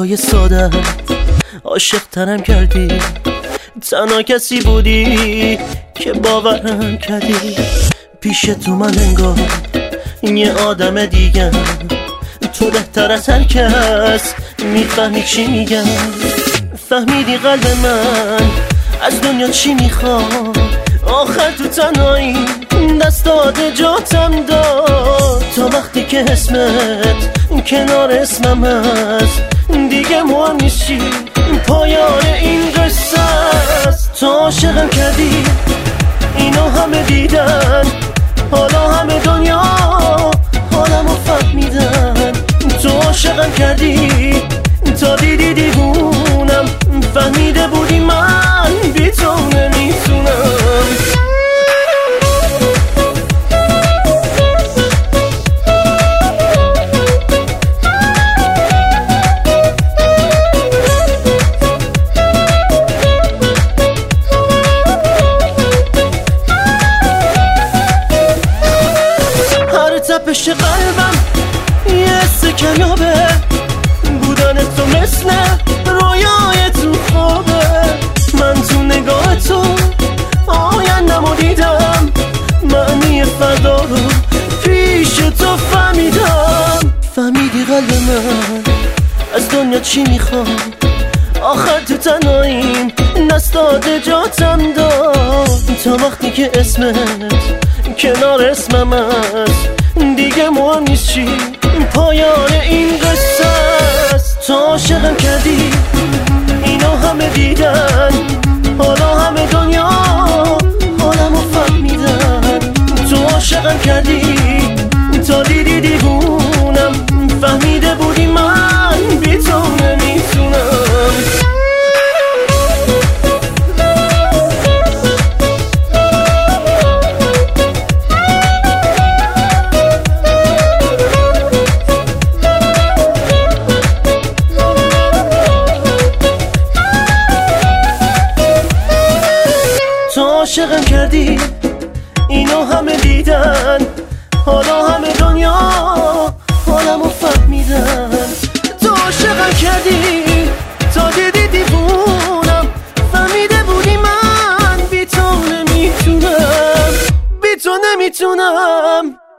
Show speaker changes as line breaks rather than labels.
حرفای ساده عاشق ترم کردی، تنها کسی بودی که باورم کردی. پیش تو من انگار یه آدم دیگه، تو بهتر از هر کس میفهمی چی میگم. فهمیدی قلب من از دنیا چی میخواد، آخر تو تنهایی دست داده جاتم داد. تا وقتی که اسمت کنار اسمم هست دیگه مهم نیست چی، پایان این قصه است. تو عاشقم کردی اینو همه دیدن، حالا همه دنیا حالمو فهمیدن. تو عاشقم کردی تا دیدی دیوونم، فهمیده بودی من بی تو نمیتونم. هر تپش قلبم یه حس کمیابه، بودن تو مثل رویای تو خوابه. من تو نگاه تو آینده‌مو دیدم، معنی فردا رو پیش تو فهمیدم. فهمیدی قلب من از دنیا چی میخواد، آخر تو تنهاییم دست داده جاتم داد. تا وقتی که اسمت کنار اسمم هست دیگه مهم نیست چی، پایان این قصه است. تو عاشقم کردی اینو همه دیدن، حالا همه دنیا حالمو فهمیدن. تو عاشقم کردی تا دیدی دیوونم، فهمیده بودی من بی تو نمیتونم. تو عاشقم کردی اینو همه دیدن، حالا همه دنیا حالمو فهمیدن. تو عاشقم کردی تا دیدی دیوونم، فهمیده بودی من بی تو نمیتونم، بی تو نمیتونم.